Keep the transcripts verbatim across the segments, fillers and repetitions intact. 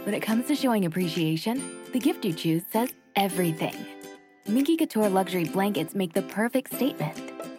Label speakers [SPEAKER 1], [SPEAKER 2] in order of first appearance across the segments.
[SPEAKER 1] When it comes to showing appreciation, the gift you choose says everything. Minky Couture luxury blankets make the perfect statement.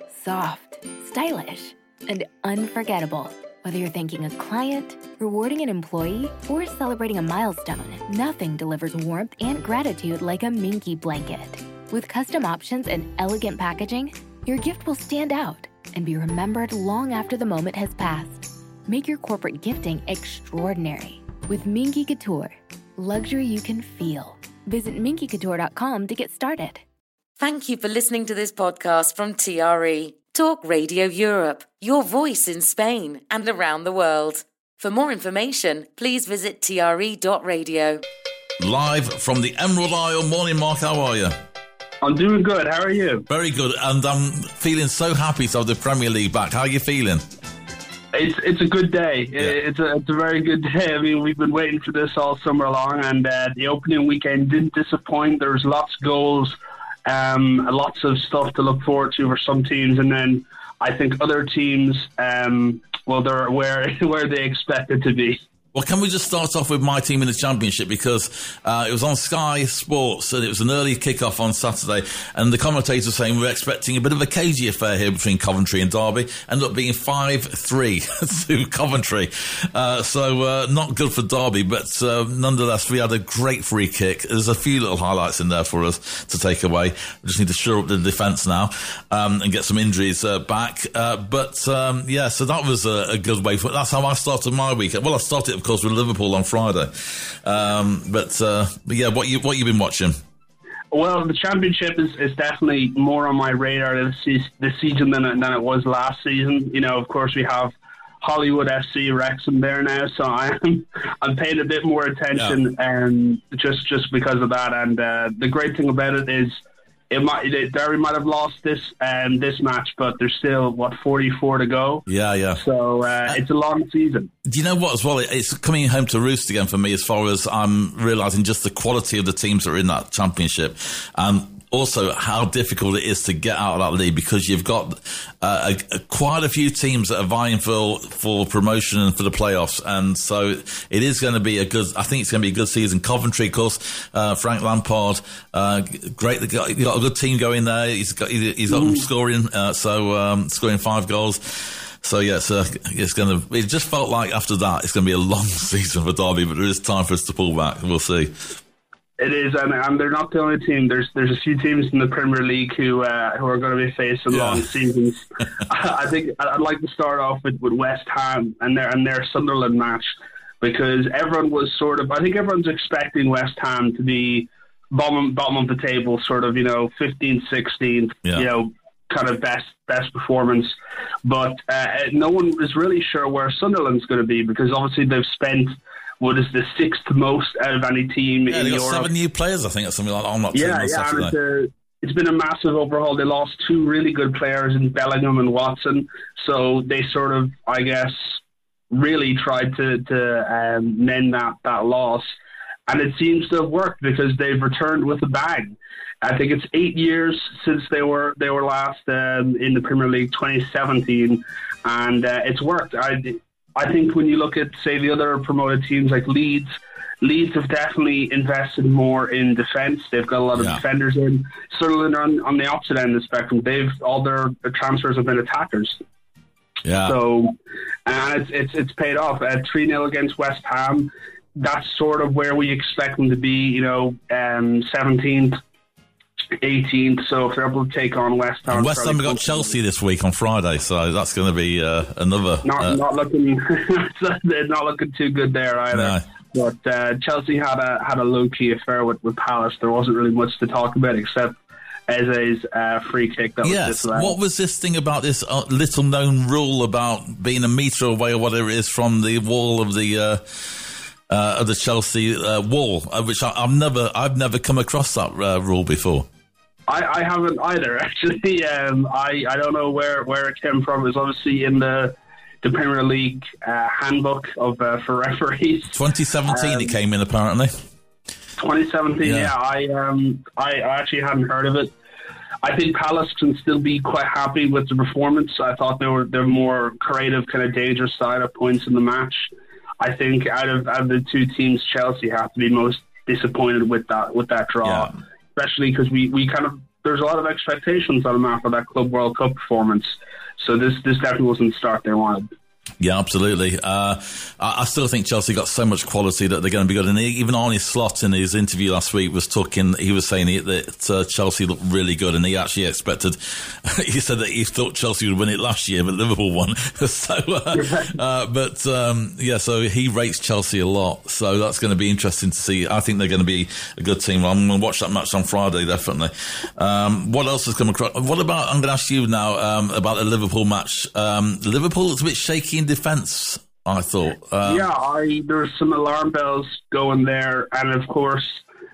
[SPEAKER 1] Soft, stylish, and unforgettable. Whether you're thanking a client, rewarding an employee, or celebrating a milestone, nothing delivers warmth and gratitude like a Minky blanket. With custom options and elegant packaging, your gift will stand out and be remembered long after the moment has passed. Make your corporate gifting extraordinary with Minky Couture. Luxury you can feel. Visit minky couture dot com to get started.
[SPEAKER 2] Thank you for listening to this podcast from T R E, Talk Radio Europe, your voice in Spain and around the world. For more information, please visit T R E dot radio.
[SPEAKER 3] Live from the Emerald Isle. Morning, Mark. How are you?
[SPEAKER 4] I'm doing good. How are you?
[SPEAKER 3] Very good. And I'm feeling so happy to have the Premier League back. How are you feeling?
[SPEAKER 4] It's it's a good day. Yeah. It's a it's a very good day. I mean, we've been waiting for this all summer long, and uh, the opening weekend didn't disappoint. There was lots of goals, um, lots of stuff to look forward to for some teams, and then I think other teams, um, well, they're where where they expected to be.
[SPEAKER 3] Well, can we just start off with my team in the Championship, because uh, it was on Sky Sports and it was an early kick-off on Saturday, and the commentators were saying we're expecting a bit of a cagey affair here between Coventry and Derby. Ended up being five three to Coventry. Uh, so uh, not good for Derby, but uh, nonetheless, we had a great free kick. There's a few little highlights in there for us to take away. We just need to shore up the defence now um, and get some injuries uh, back. Uh, but, um, yeah, so that was a, a good way. For, that's how I started my weekend. Well, I started, of course, with Liverpool on Friday. Um, but, uh, but yeah, what you what you been watching?
[SPEAKER 4] Well, the Championship is, is definitely more on my radar this, se- this season than it, than it was last season. You know, of course, we have Hollywood F C Wrexham there now, so I'm I'm paying a bit more attention, yeah. um, just just because of that. And uh, the great thing about it is, It might it, Derby might have lost this um, this match, but there's still what forty-four to go.
[SPEAKER 3] Yeah, yeah.
[SPEAKER 4] So uh, it's a long season.
[SPEAKER 3] Do you know what as well? It's coming home to roost again for me, as far as I'm realising just the quality of the teams that are in that Championship, and also how difficult it is to get out of that league, because you've got uh, a, a, quite a few teams that are vying for for promotion and for the playoffs, and so it is going to be a good. I think it's going to be a good season. Coventry, of course, uh, Frank Lampard, uh, great. They got, got a good team going there. He's got he's got them scoring, uh, so um, scoring five goals. So yes, uh, it's going to. It just felt like after that it's going to be a long season for Derby, but there is time for us to pull back. We'll see.
[SPEAKER 4] It is, and, and they're not the only team. There's there's a few teams in the Premier League who uh, who are going to be facing yeah. long seasons. I think I'd like to start off with, with West Ham and their and their Sunderland match, because everyone was sort of. I think everyone's expecting West Ham to be bottom bottom of the table, sort of, you know, fifteenth, sixteenth, yeah. you know, kind of best best performance. But uh, no one is really sure where Sunderland's going to be, because obviously they've spent what is the sixth most out of any team
[SPEAKER 3] yeah,
[SPEAKER 4] in
[SPEAKER 3] they got
[SPEAKER 4] Europe.
[SPEAKER 3] Seven new players, I think, or something like that. I'm not
[SPEAKER 4] yeah, yeah, and it's, a, it's been a massive overhaul. They lost two really good players in Bellingham and Watson, so they sort of, I guess, really tried to to um, mend that that loss, and it seems to have worked, because they've returned with a bang. I think it's eight years since they were they were last um, in the Premier League, twenty seventeen, and uh, it's worked. I. I think when you look at, say, the other promoted teams like Leeds, Leeds have definitely invested more in defence. They've got a lot of yeah. defenders in. Sunderland are on, on the opposite end of the spectrum. They've all their, their transfers have been attackers.
[SPEAKER 3] Yeah.
[SPEAKER 4] So, and it's it's it's paid off. Uh, three nil against West Ham. That's sort of where we expect them to be. You know, um, seventeenth. eighteenth, so if they're able to take on West Ham.
[SPEAKER 3] And West Ham got Chelsea this week on Friday, so that's going to be uh, another.
[SPEAKER 4] Not
[SPEAKER 3] uh,
[SPEAKER 4] not looking, they're not looking too good there either. No. But uh, Chelsea had a had a low key affair with, with Palace. There wasn't really much to talk about except Eze's uh, free kick. That
[SPEAKER 3] yes.
[SPEAKER 4] was disallowed.
[SPEAKER 3] What was this thing about this uh, little known rule about being a metre away or whatever it is from the wall of the? Uh, Uh, of the Chelsea uh, wall, uh, which I, I've never, I've never come across that uh, rule before.
[SPEAKER 4] I, I haven't either, actually. Um, I, I don't know where, where it came from. It's obviously in the the Premier League uh, handbook of uh, for referees.
[SPEAKER 3] twenty seventeen, um, it came in apparently.
[SPEAKER 4] twenty seventeen, yeah. yeah I um I, I actually hadn't heard of it. I think Palace can still be quite happy with the performance. I thought they were they're more creative, kind of dangerous side of points in the match. I think out of, out of the two teams, Chelsea have to be most disappointed with that with that draw, yeah. especially because we, we kind of there's a lot of expectations on them after that Club World Cup performance. So this this definitely wasn't the start they wanted.
[SPEAKER 3] Yeah, absolutely. Uh, I, I still think Chelsea got so much quality that they're going to be good. And even Arne Slot in his interview last week was talking, he was saying he, that uh, Chelsea looked really good, and he actually expected, he said that he thought Chelsea would win it last year, but Liverpool won. so, uh, uh, but um, yeah, so he rates Chelsea a lot. So that's going to be interesting to see. I think they're going to be a good team. I'm going to watch that match on Friday, definitely. Um, what else has come across? What about, I'm going to ask you now um, about the Liverpool match. Um, Liverpool looks a bit shaky in defence, I thought. Um,
[SPEAKER 4] yeah, I, there's some alarm bells going there, and of course,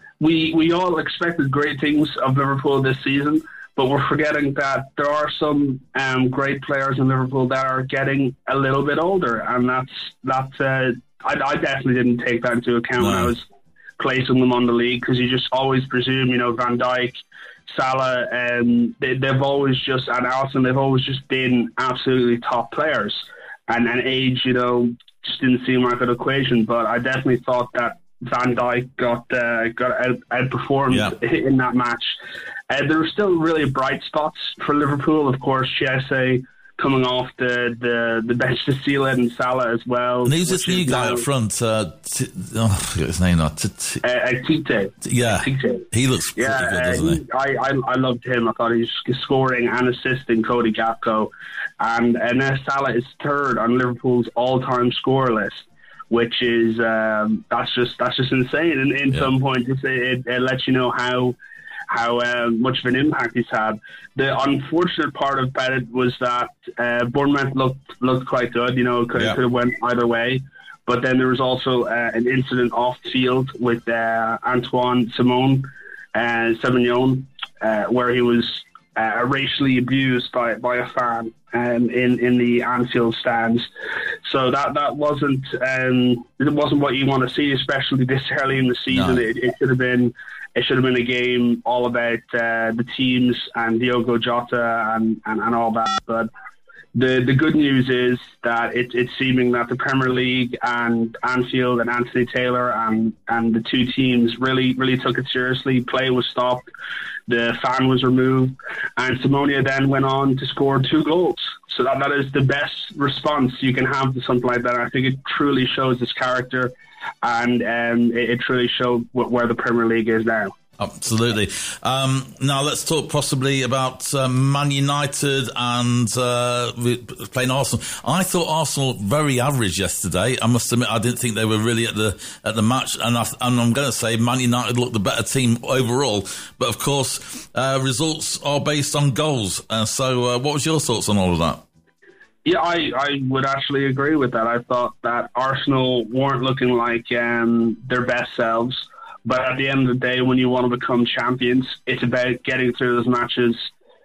[SPEAKER 4] we we all expected great things of Liverpool this season, but we're forgetting that there are some um, great players in Liverpool that are getting a little bit older, and that's that's. Uh, I, I definitely didn't take that into account no. when I was placing them on the league, because you just always presume, you know, Van Dijk, Salah, um, they, they've always just, and Alisson, they've always just been absolutely top players. And, and age, you know, just didn't seem like an equation. But I definitely thought that Van Dijk got uh, got out, outperformed yeah. in that match. Uh, there were still really bright spots for Liverpool. Of course, Chiesa coming off the, the, the bench to seal it, and Salah as well.
[SPEAKER 3] And who's this new guy now up front? Uh, t- oh, I forget his name now. T- t-
[SPEAKER 4] uh, Tite.
[SPEAKER 3] Yeah, Tite. He looks pretty yeah, good, doesn't uh, he? he? I, I, I loved him. I thought he was scoring and assisting Cody Gakpo. And, and now Salah is third on Liverpool's all-time score list, which is um, that's just that's just insane. And in yeah. some points, it, it, it lets you know how how uh, much of an impact he's had. The unfortunate part about it was that uh, Bournemouth looked looked quite good. You know, it could, yeah. could have went either way. But then there was also uh, an incident off field with uh, Antoine Simon, uh, Semignon, uh, where he was uh, racially abused by by a fan um, in in the Anfield stands. So that that wasn't um, it wasn't what you want to see, especially this early in the season. No. It, it should have been. It should have been a game all about uh, the teams and Diogo Jota and, and, and all that. But the the good news is that it, it's seeming that the Premier League and Anfield and Anthony Taylor and, and the two teams really, really took it seriously. Play was stopped. The fan was removed. And Simonia then went on to score two goals. So that, that is the best response you can have to something like that. I think it truly shows his character. And um, it, it truly showed where the Premier League is now. Absolutely. Um, now let's talk possibly about uh, Man United and uh, playing Arsenal. I thought Arsenal very average yesterday. I must admit, I didn't think they were really at the at the match, and, I, and I'm going to say Man United looked the better team overall. But of course, uh, results are based on goals. Uh, so, uh, what was your thoughts on all of that?
[SPEAKER 4] Yeah, I, I would actually agree with that. I thought that Arsenal weren't looking like um, their best selves. But at the end of the day, when you want to become champions, it's about getting through those matches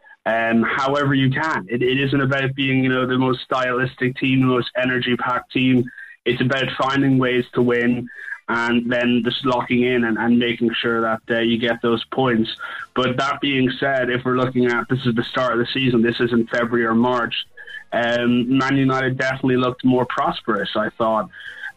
[SPEAKER 4] um, however you can. It, it isn't about being, you know, the most stylistic team, the most energy-packed team. It's about finding ways to win and then just locking in and, and making sure that uh, you get those points. But that being said, if we're looking at this is the start of the season, this isn't February or March, Um, Man United definitely looked more prosperous, I thought.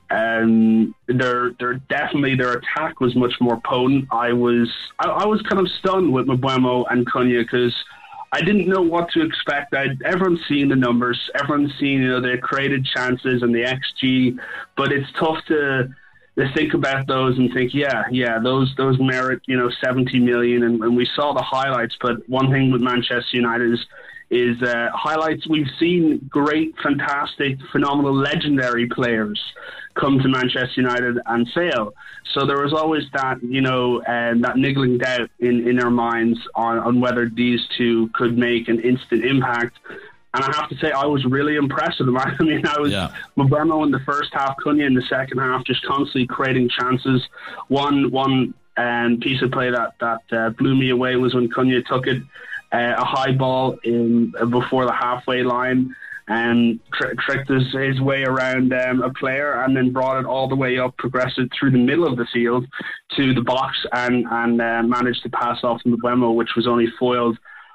[SPEAKER 4] Um, their, their definitely their attack was much more potent. I was I, I was kind of stunned with Mbeumo and Cunha because I didn't know what to expect. I'd, everyone's seen the numbers, everyone's seen, you know, they created chances and the X G, but it's tough to to think about those and think, yeah, yeah, those those merit, you know, seventy million, and, and we saw the highlights. But one thing with Manchester United is. is uh, highlights. We've seen great, fantastic, phenomenal, legendary players come to Manchester United and fail. So there was always that, you know, uh, that niggling doubt in, in our minds on, on whether these two could make an instant impact. And I have to say, I was really impressed with them. I mean, I was yeah. Mbeumo in the first half, Cunha in the second half, just constantly creating chances. One one um, piece of play that, that uh, blew me away was when Cunha took it, Uh, a high ball in uh, before the halfway line and tr- tricked his, his way around um, a player and then brought it all the way up, progressed it through the middle of the field to the box and, and uh, managed to pass off Mbeumo, which was only foiled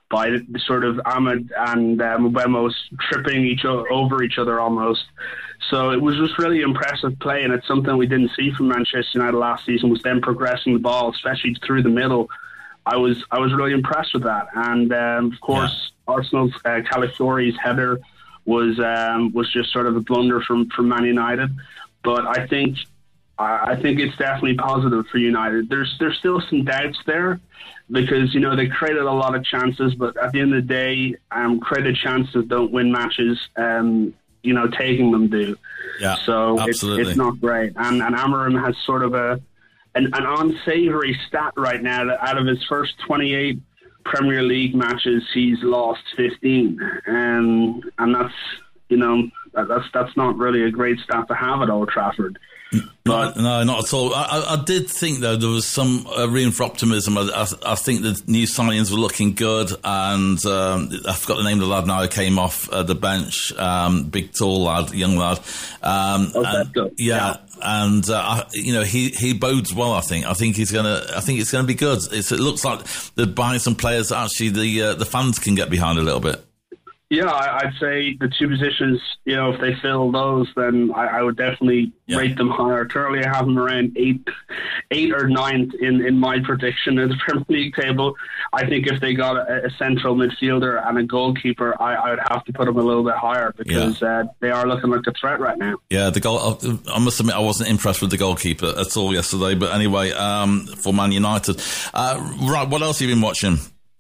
[SPEAKER 4] by the sort of Ahmed and um, Mbeumo tripping each o- over each other almost. So it was just really impressive play, and it's something we didn't see from Manchester United last season, was them progressing the ball, especially through the middle. I was I was really impressed with that. And um, of course, yeah. Arsenal's uh, Calafiori's header was um, was just sort of a blunder from, from Man United. But I think I think it's definitely positive for United. There's there's still some doubts there, because, you know, they created a lot of chances, but at the end of the day, um, created chances don't win matches. Um, you know, taking them do.
[SPEAKER 3] Yeah,
[SPEAKER 4] so
[SPEAKER 3] absolutely.
[SPEAKER 4] It's, it's not great. And, and Amorim has sort of a an, an unsavory stat right now that out of his first twenty-eight Premier League matches, he's lost fifteen. Um, and that's, you know, that's that's not really a great stat to have at Old Trafford.
[SPEAKER 3] No, no, not at all. I, I did think, though, there was some uh, room for optimism. I, I, I think the new signings were looking good, and um, I forgot the name of the lad now who came off uh, the bench. Um, big, tall lad, young lad. Um,
[SPEAKER 4] oh,
[SPEAKER 3] and,
[SPEAKER 4] that's good.
[SPEAKER 3] Yeah, yeah. and uh, I, you know, he, he bodes well. I think. I think he's gonna. I think it's gonna be good. It's, it looks like they're buying some players that actually the uh, the fans can get behind a little bit.
[SPEAKER 4] Yeah, I'd say the two positions, you know, if they fill those, then I, I would definitely yeah. rate them higher. Currently, I have them around eight, eight or ninth in, in my prediction of the Premier League table. I think if they got a, a central midfielder and a goalkeeper, I, I would have to put them a little bit higher, because yeah. uh, they are looking like a threat right now.
[SPEAKER 3] Yeah, the goal. I must admit, I wasn't impressed with the goalkeeper at all yesterday. But anyway, um, for Man United, uh, right? What else have you been watching?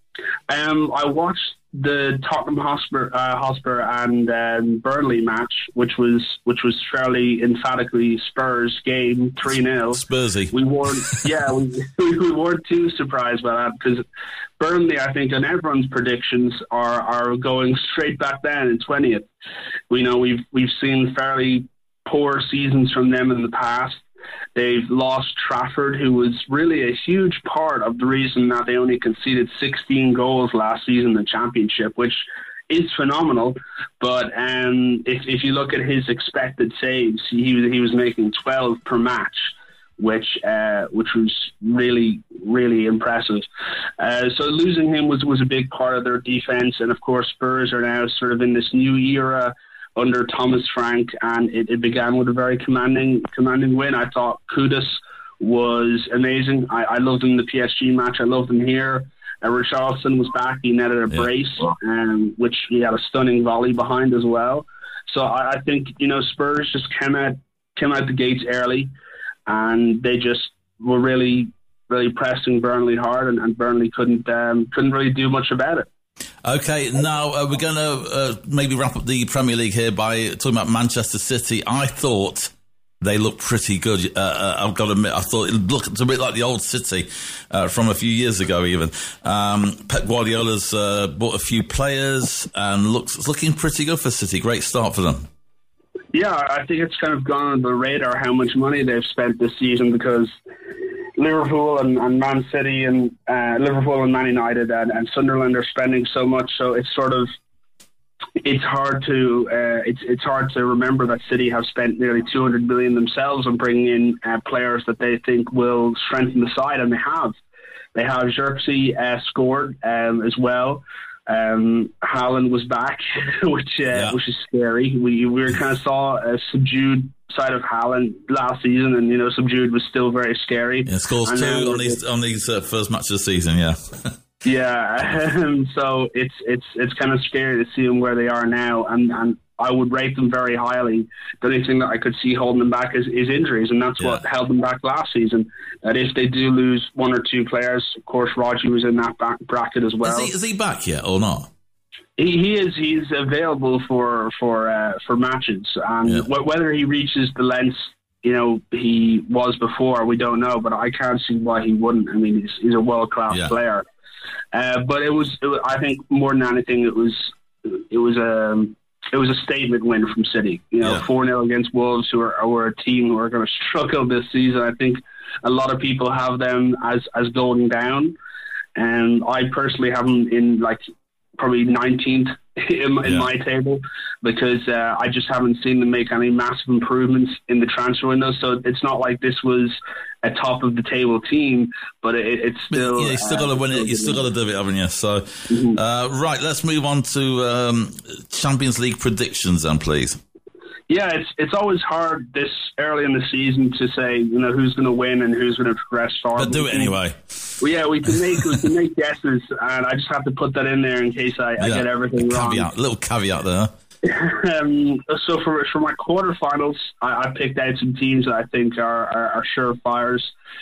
[SPEAKER 4] Um, I watched the Tottenham Hotspur, uh, Hotspur and um, Burnley match, which was which was fairly emphatically Spurs game, three nil.
[SPEAKER 3] Spursy.
[SPEAKER 4] We weren't, yeah, we, we weren't too surprised by that, because Burnley, I think, on everyone's predictions are are going straight back down in twentieth. We know we've we've seen fairly poor seasons from them in the past. They've lost Trafford, who was really a huge part of the reason that they only conceded sixteen goals last season in the Championship, which is phenomenal. But um, if, if you look at his expected saves, he was, he was making twelve per match, which uh, which was really, really impressive. Uh, so losing him was, was a big part of their defence. And, of course, Spurs are now sort of in this new era under Thomas Frank, and it, it began with a very commanding commanding win. I thought Kudus was amazing. I, I loved him in the P S G match. I loved him here. Uh, Richarlison was back. He netted a yeah. brace, um, which he had a stunning volley behind as well. So I, I think, you know, Spurs just came out came out the gates early, and they just were really, really pressing Burnley hard, and, and Burnley couldn't um, couldn't really do much about it.
[SPEAKER 3] Okay, now uh, we're going to uh, maybe wrap up the Premier League here by talking about Manchester City. I thought they looked pretty good. Uh, uh, I've got to admit, I thought it looked a bit like the old City uh, from a few years ago even. Um, Pep Guardiola's uh, bought a few players and looks looking pretty good for City. Great start for them.
[SPEAKER 4] Yeah, I think it's kind of gone under the radar how much money they've spent this season, because Liverpool and, and Man City and uh, Liverpool and Man United and, and Sunderland are spending so much, so it's sort of it's hard to uh, it's it's hard to remember that City have spent nearly two hundred million themselves on bringing in uh, players that they think will strengthen the side, and they have. They have Xerxes uh, scored um, as well. Um, Haaland was back, which uh, yeah. which is scary. We we kind of saw a subdued side of Haaland last season, and you know, subdued was still very scary.
[SPEAKER 3] Yeah, scores and two on these on these uh, first match of the season. Yeah,
[SPEAKER 4] yeah. Um, so it's it's it's kind of scary to see them where they are now, and and I would rate them very highly. The only thing that I could see holding them back is, is injuries, and that's yeah. what held them back last season. That if they do lose one or two players, of course, Rodri was in that back bracket as well.
[SPEAKER 3] Is he, is he back yet or not?
[SPEAKER 4] He, he is. He's available for for uh, for matches, and yeah. w- whether he reaches the lengths you know he was before, we don't know. But I can't see why he wouldn't. I mean, he's, he's a world class yeah. player. Uh, but it was, it was, I think, more than anything, it was it was a it was a statement win from City. You know, four yeah. nil against Wolves, who are, who are a team who are going to struggle this season. I think a lot of people have them as as going down, and I personally have them in like probably nineteenth in, in yeah. my table, because uh, I just haven't seen them make any massive improvements in the transfer window. So it's not like this was a top of the table team, but it, it's still.
[SPEAKER 3] Yeah, you still got to uh, win it. You still got to do it, haven't you? So, mm-hmm. uh, right, let's move on to um, Champions League predictions, then, please.
[SPEAKER 4] Yeah, it's it's always hard this early in the season to say, you know, who's going to win and who's going to progress far.
[SPEAKER 3] But do it anyway.
[SPEAKER 4] Well, yeah, we can make we can make guesses, and I just have to put that in there in case I, yeah, I get everything
[SPEAKER 3] a
[SPEAKER 4] wrong.
[SPEAKER 3] Caveat, little caveat there.
[SPEAKER 4] um, so for for my quarterfinals, I, I picked out some teams that I think are are, are surefires.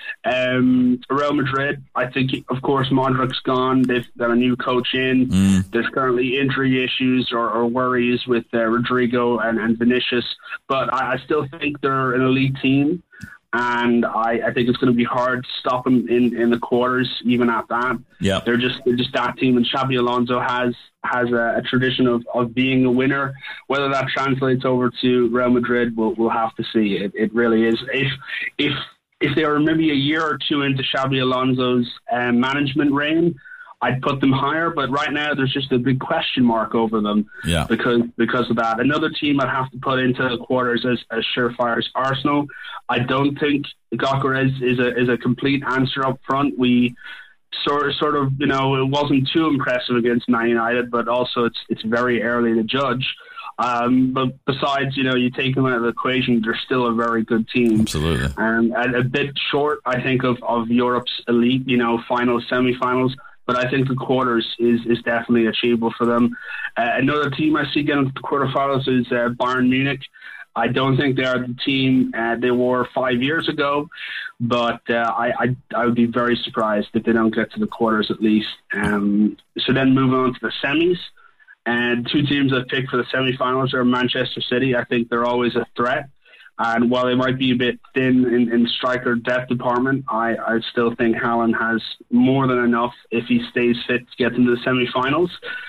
[SPEAKER 4] Um, Real Madrid, I think, of course, Modric's gone. They've got a new coach in. Mm. There's currently injury issues or, or worries with uh, Rodrigo and, and Vinicius, but I, I still think they're an elite team. And I, I think it's going to be hard to stop them in, in the quarters, even at that.
[SPEAKER 3] Yeah,
[SPEAKER 4] they're just they're just that team. And Xabi Alonso has has a, a tradition of, of being a winner. Whether that translates over to Real Madrid, we'll we'll have to see. It it really is. If if if they were maybe a year or two into Xabi Alonso's um, management reign, I'd put them higher, but right now there's just a big question mark over them
[SPEAKER 3] yeah.
[SPEAKER 4] because because of that. Another team I'd have to put into the quarters as, as surefire is Arsenal. I don't think Gyökeres is a is a complete answer up front. We sort of, sort of, you know, it wasn't too impressive against Man United, but also it's it's very early to judge. Um, but besides, you know, you take them out of the equation, they're still a very good team.
[SPEAKER 3] Absolutely.
[SPEAKER 4] And, and a bit short, I think, of, of Europe's elite, you know, finals, semi-finals. But I think the quarters is, is definitely achievable for them. Uh, another team I see getting to the quarterfinals is uh, Bayern Munich. I don't think they are the team uh, they were five years ago, but uh, I, I I would be very surprised if they don't get to the quarters at least. Um, so then moving on to the semis, and two teams I've picked for the semi-finals are Manchester City. I think they're always a threat. And while they might be a bit thin in, in striker depth department, I, I still think Haaland has more than enough if he stays fit to get into the semi-finals.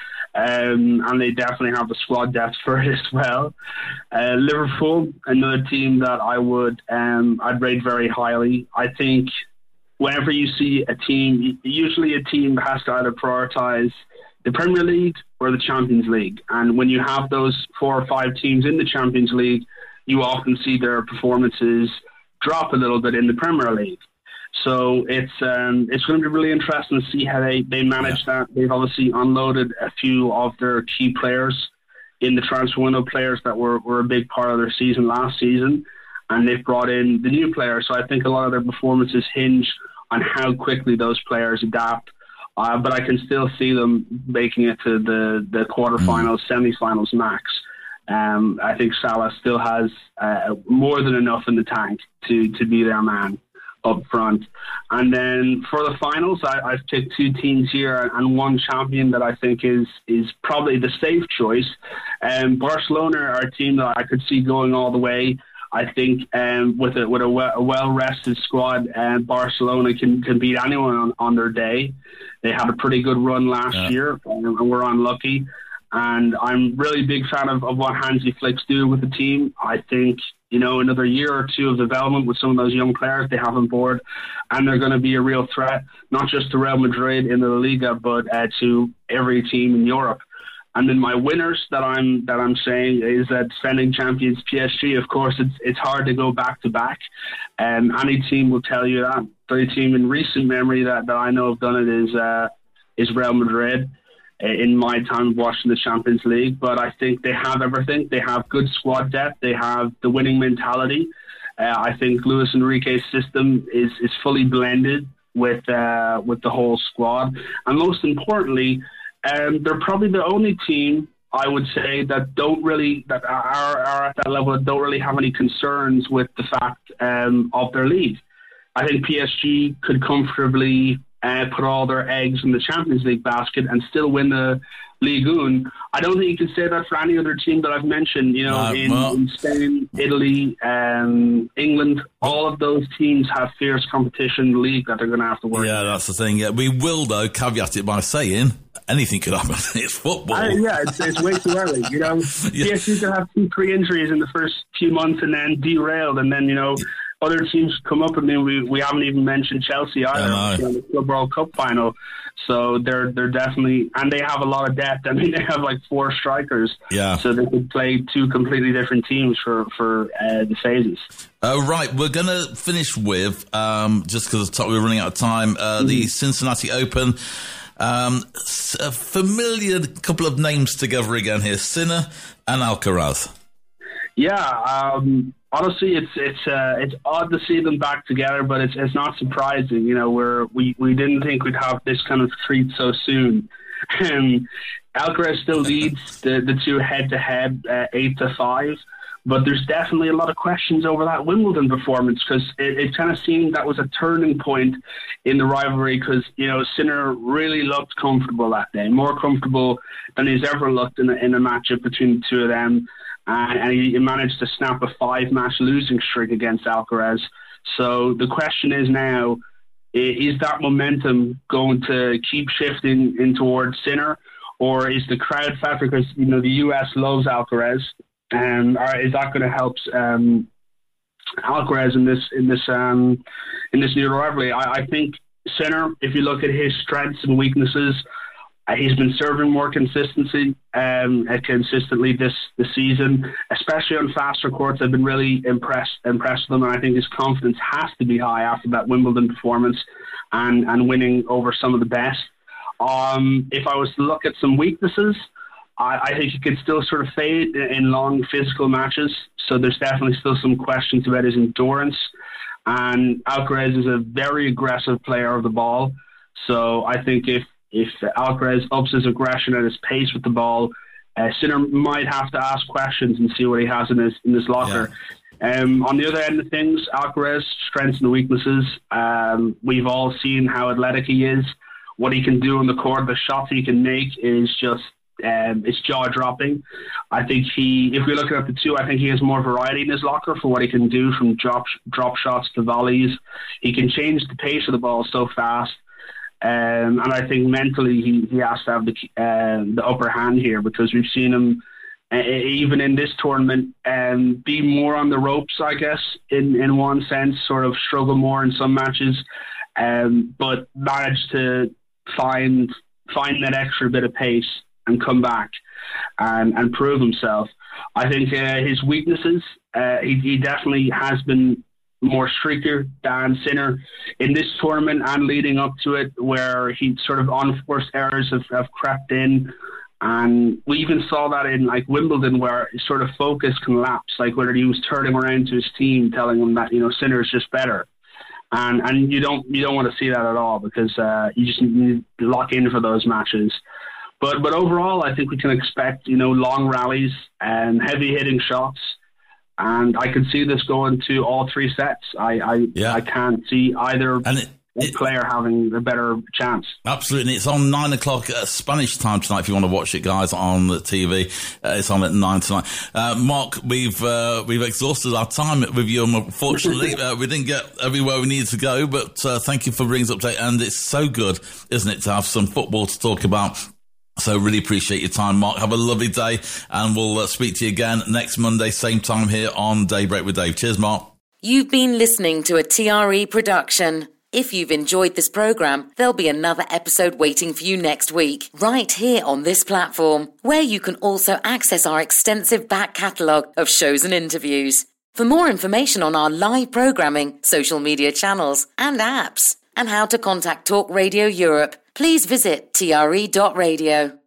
[SPEAKER 4] Um, and they definitely have the squad depth for it as well. Uh, Liverpool, another team that I would um, I'd rate very highly. I think whenever you see a team, usually a team has to either prioritise the Premier League or the Champions League. And when you have those four or five teams in the Champions League, you often see their performances drop a little bit in the Premier League. So it's um, it's going to be really interesting to see how they, they manage yeah. that. They've obviously unloaded a few of their key players in the transfer window, players that were, were a big part of their season last season, and they've brought in the new players. So I think a lot of their performances hinge on how quickly those players adapt. Uh, but I can still see them making it to the, the quarterfinals, mm. semi-finals max. Um, I think Salah still has uh, more than enough in the tank to, to be their man up front. And then for the finals, I, I've picked two teams here and one champion that I think is is probably the safe choice. Um, Barcelona are a team that I could see going all the way. I think um, with a with a, well, a well-rested squad, uh, Barcelona can, can beat anyone on, on their day. They had a pretty good run last yeah. year, and we're unlucky. And I'm really big fan of, of what Hansi Flick's doing with the team. I think, you know, another year or two of development with some of those young players they have on board, and they're going to be a real threat, not just to Real Madrid in the La Liga, but uh, to every team in Europe. And then my winners that I'm that I'm saying is that defending champions P S G. Of course, it's it's hard to go back to back, and any team will tell you that. The only team in recent memory that, that I know have done it is uh, is Real Madrid. In my time watching the Champions League, but I think they have everything. They have good squad depth. They have the winning mentality. Uh, I think Luis Enrique's system is is fully blended with uh, with the whole squad, and most importantly, um, they're probably the only team I would say that don't really that are, are at that level that don't really have any concerns with the fact um, of their league. I think P S G could comfortably Uh, put all their eggs in the Champions League basket and still win the Ligue one. I don't think you can say that for any other team that I've mentioned. You know, uh, in, well, in Spain, Italy, um, England, all of those teams have fierce competition in the league that they're going to have to work.
[SPEAKER 3] Yeah, that's the thing. Yeah, we will, though, caveat it by saying anything could happen. It's football.
[SPEAKER 4] Uh, yeah, it's, it's way too early. You know, yeah. P S G could have two, three injuries in the first few months and then derailed, and then you know. other teams come up. I mean, we, we haven't even mentioned Chelsea either. In the Club World Cup final. So they're they're definitely, and they have a lot of depth. I mean, they have like four strikers.
[SPEAKER 3] Yeah.
[SPEAKER 4] So they could play two completely different teams for, for uh, the phases.
[SPEAKER 3] Uh, right, we're going to finish with, um, just because we're running out of time, uh, mm-hmm. the Cincinnati Open. Um, a familiar couple of names together again here, Sinner and Alcaraz.
[SPEAKER 4] Yeah, um, honestly, it's it's uh, it's odd to see them back together, but it's it's not surprising. You know, we're, we we didn't think we'd have this kind of treat so soon. And Alcaraz still leads the, the two head-to-head uh, eight to five, but there's definitely a lot of questions over that Wimbledon performance, because it, it kind of seemed that was a turning point in the rivalry, because, you know, Sinner really looked comfortable that day, more comfortable than he's ever looked in a, in a matchup between the two of them. Uh, and he managed to snap a five-match losing streak against Alcaraz. So the question is now, is that momentum going to keep shifting in towards Sinner, or is the crowd factor, because, you know, the U S loves Alcaraz, and uh, is that going to help um, Alcaraz in this in this um, in this new rivalry? I, I think Sinner, if you look at his strengths and weaknesses, uh, he's been serving more consistency um, uh, consistently this this season, especially on faster courts. I've been really impressed impressed with him, and I think his confidence has to be high after that Wimbledon performance and and winning over some of the best. Um, if I was to look at some weaknesses, I, I think he could still sort of fade in long physical matches. So there's definitely still some questions about his endurance. And Alcaraz is a very aggressive player of the ball. So I think if, if Alcaraz ups his aggression and his pace with the ball, uh, Sinner might have to ask questions and see what he has in his in his locker. Yeah. Um, on the other end of things, Alcaraz, strengths and weaknesses. Um, we've all seen how athletic he is. What he can do on the court, the shots he can make is just Um, it's jaw-dropping. I think he, if we're looking at the two, I think he has more variety in his locker for what he can do, from drop drop shots to volleys. He can change the pace of the ball so fast, um, and I think mentally he, he has to have the uh, the upper hand here, because we've seen him uh, even in this tournament um, be more on the ropes, I guess, in, in one sense, sort of struggle more in some matches, um, but manage to find find that extra bit of pace and come back and, and prove himself. I think uh, his weaknesses, uh, he, he definitely has been more streakier than Sinner in this tournament and leading up to it, where he sort of unforced errors have, have crept in. And we even saw that in like Wimbledon, where his sort of focus can lapse, like whether he was turning around to his team, telling them that, you know, Sinner is just better. And and you don't you don't want to see that at all, because uh, you just need to lock in for those matches. But but overall, I think we can expect, you know, long rallies and heavy hitting shots, and I can see this going to all three sets. I I, yeah. I can't see either and it, it, player having a better chance.
[SPEAKER 3] Absolutely, it's on nine o'clock uh, Spanish time tonight. If you want to watch it, guys, on the T V, uh, it's on at nine tonight. Uh, Mark, we've uh, we've exhausted our time with you. Unfortunately, uh, we didn't get everywhere we needed to go, but uh, thank you for bringing us update. And it's so good, isn't it, to have some football to talk about. So really appreciate your time, Mark. Have a lovely day, and we'll uh, speak to you again next Monday, same time here on Daybreak with Dave. Cheers, Mark.
[SPEAKER 2] You've been listening to a T R E production. If you've enjoyed this programme, there'll be another episode waiting for you next week, right here on this platform, where you can also access our extensive back catalogue of shows and interviews. For more information on our live programming, social media channels and apps, and how to contact Talk Radio Europe, please visit T R E dot radio.